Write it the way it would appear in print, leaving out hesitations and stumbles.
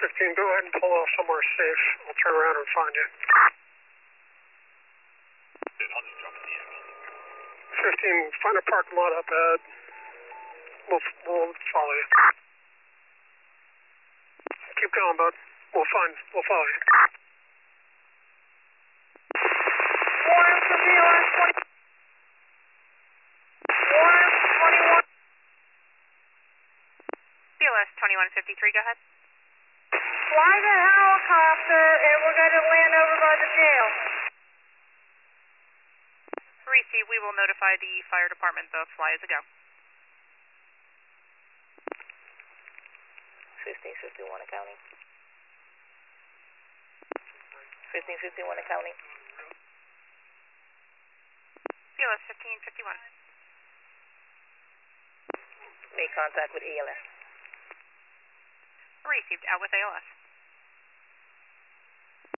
15, go ahead and pull off somewhere safe. I'll turn around and find you. 15, find a parking lot up ahead. We'll follow you. Keep going, bud. We'll follow you. Warren for BLS 20. Warren 21. BLS 2153, go ahead. Fly the helicopter and we're going to land over by the jail. Receive, we will notify the fire department. The fly is a go. 1551 accounting. 1551 accounting. BLS 1551. Make contact with ALS. Received, out with ALS.